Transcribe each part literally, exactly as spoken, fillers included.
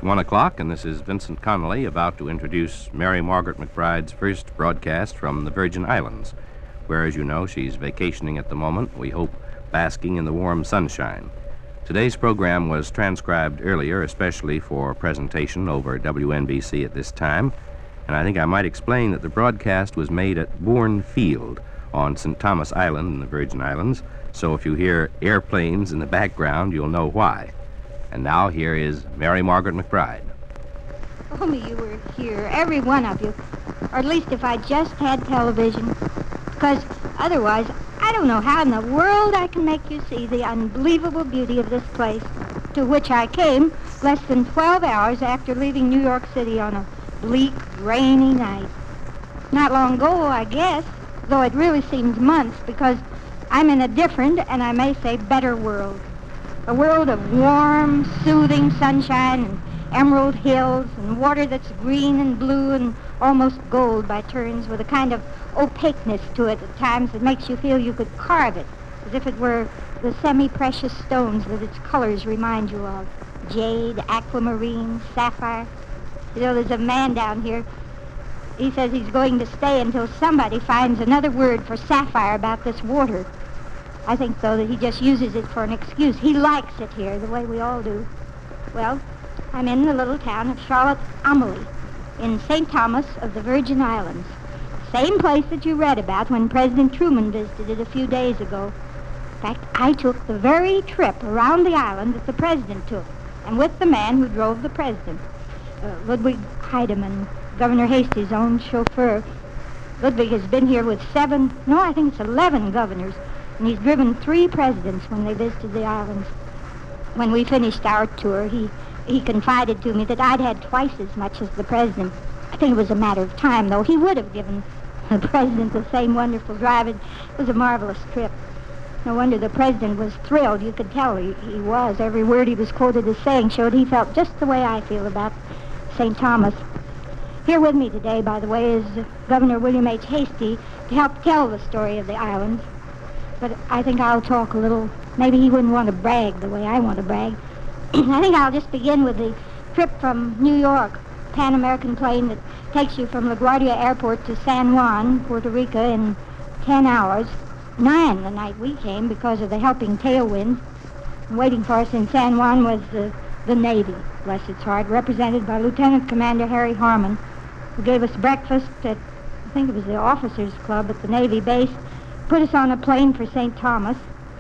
It's one o'clock, and this is Vincent Connolly about to introduce Mary Margaret McBride's first broadcast from the Virgin Islands, where, as you know, she's vacationing at the moment, we hope basking in the warm sunshine. Today's program was transcribed earlier, especially for presentation over W N B C at this time, and I think I might explain that the broadcast was made at Bourne Field on Saint Thomas Island in the Virgin Islands, so if you hear airplanes in the background, you'll know why. And now here is Mary Margaret McBride. Only you were here, every one of you. Or at least if I just had television. Because otherwise, I don't know how in the world I can make you see the unbelievable beauty of this place, to which I came less than twelve hours after leaving New York City on a bleak, rainy night. Not long ago, I guess, though it really seems months, because I'm in a different, and I may say better world. A world of warm, soothing sunshine and emerald hills and water that's green and blue and almost gold by turns, with a kind of opaqueness to it at times that makes you feel you could carve it, as if it were the semi-precious stones that its colors remind you of. Jade, aquamarine, sapphire. You know, there's a man down here. He says he's going to stay until somebody finds another word for sapphire about this water. I think, though, that he just uses it for an excuse. He likes it here, the way we all do. Well, I'm in the little town of Charlotte Amalie, in Saint Thomas of the Virgin Islands. Same place that you read about when President Truman visited it a few days ago. In fact, I took the very trip around the island that the president took, and with the man who drove the president, uh, Ludwig Heidemann, Governor Hasty's own chauffeur. Ludwig has been here with seven, no, I think it's eleven governors, and he's driven three presidents when they visited the islands. When we finished our tour, he, he confided to me that I'd had twice as much as the president. I think it was a matter of time, though. He would have given the president the same wonderful drive. It was a marvelous trip. No wonder the president was thrilled. You could tell he, he was. Every word he was quoted as saying showed he felt just the way I feel about Saint Thomas. Here with me today, by the way, is Governor William H. Hasty to help tell the story of the islands. But I think I'll talk a little. Maybe he wouldn't want to brag the way I want to brag. I think I'll just begin with the trip from New York, Pan American plane that takes you from LaGuardia Airport to San Juan, Puerto Rico, in ten hours. Nine the night we came because of the helping tailwind. And waiting for us in San Juan was the, the Navy, bless its heart, represented by Lieutenant Commander Harry Harmon, who gave us breakfast at, I think it was the Officers Club at the Navy base, put us on a plane for Saint Thomas,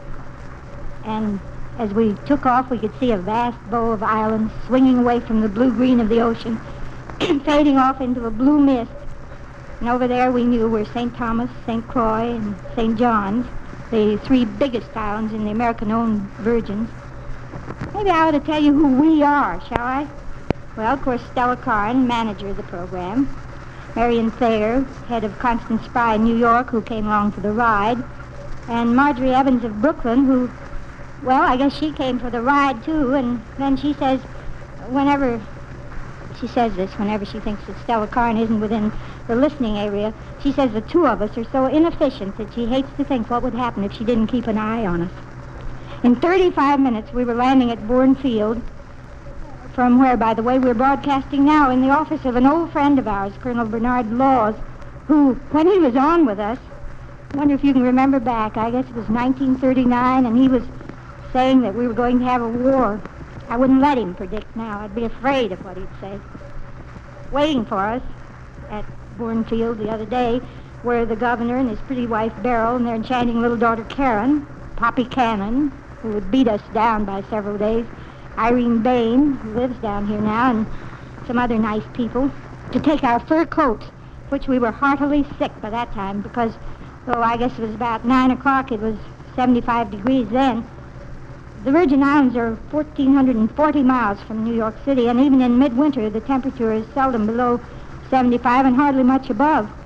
and as we took off, we could see a vast bow of islands swinging away from the blue-green of the ocean, fading off into a blue mist. And over there we knew were Saint Thomas, Saint Croix, and Saint John's, the three biggest islands in the American-owned Virgins. Maybe I ought to tell you who we are, shall I? Well, of course, Stella Carn, manager of the program. Marion Thayer, head of Constant Spry in New York, who came along for the ride. And Marjorie Evans of Brooklyn, who, well, I guess she came for the ride, too. And then she says, whenever, she says this, whenever she thinks that Stella Carn isn't within the listening area, she says the two of us are so inefficient that she hates to think what would happen if she didn't keep an eye on us. In thirty-five minutes, we were landing at Bourne Field, from where, by the way, we're broadcasting now in the office of an old friend of ours, Colonel Bernard Laws, who, when he was on with us, I wonder if you can remember back, I guess it was nineteen thirty-nine, and he was saying that we were going to have a war. I wouldn't let him predict now. I'd be afraid of what he'd say. Waiting for us at Bourne Field the other day were the governor and his pretty wife Beryl and their enchanting little daughter Karen, Poppy Cannon, who would beat us down by several days, Irene Bain, who lives down here now, and some other nice people, to take our fur coats, which we were heartily sick by that time because, though I guess it was about nine o'clock, it was seventy-five degrees then. The Virgin Islands are one thousand four hundred forty miles from New York City, and even in midwinter, the temperature is seldom below seventy-five and hardly much above.